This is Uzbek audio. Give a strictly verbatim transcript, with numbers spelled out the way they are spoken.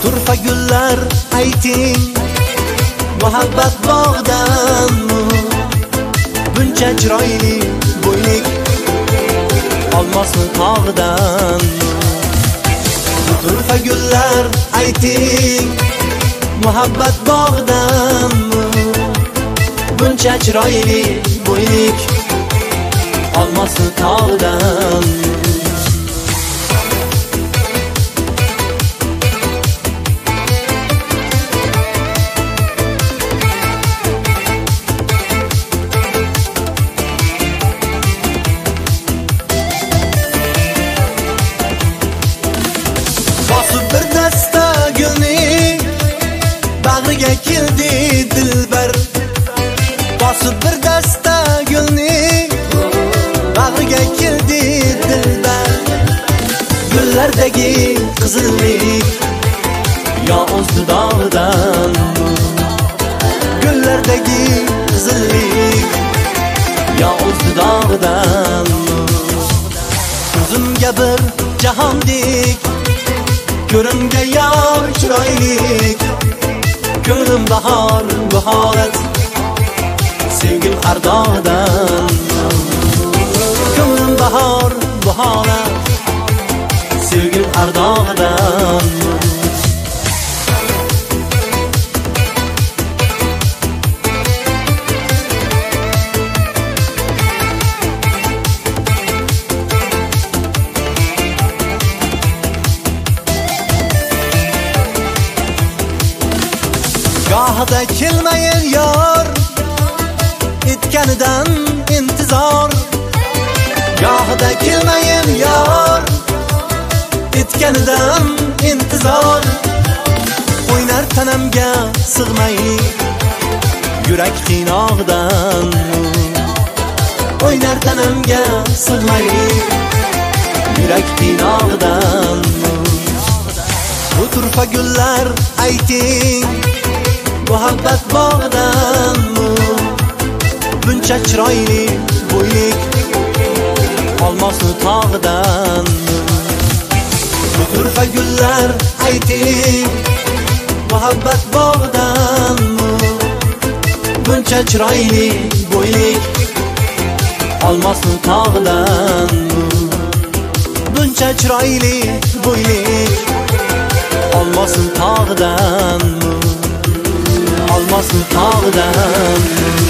turfa gullar ayting, muhabbat bog'danmi? Buncha chiroyli bo'ylik olmosni tog'dan. Turfa gullar ayting, muhabbat bog'danmi? Buncha chiroyli bo'ylik olmosni tog'dan. Bir dasta gulni bag'riga keldi dilbar. Bosib bir dasta gulni bag'riga keldi dilbar. Gullardagi qizillik yo o'z dudog'idan. Gullardagi qizillik yo o'z dudog'idan. Ko'zimga bir jahondek ko'ringa yor chiroylik, ko'nglim bahor bu holat sevgim har dog'dan. Ko'nglim bahor bu holat sevgim har dog'dan. Gohida kelmayin yor, etganidan intizor. Gohida kelmayin yor, etganidan intizor. O'ynar tanamga sig'may yurak qiynog'idan. O'ynar tanamga sig'may yurak qiynog'idan. Bu turfa gullar ayting, muhabbat bog'danmi? Buncha chiroyli bo'ylik olmosni tog'dan. Bu turfa gullar ayting, muhabbat bog'danmi? Buncha chiroyli bo'ylik olmosni tog'dan. Buncha chiroyli bo'ylik olmosni tog'dan. Olmosni tog'dan.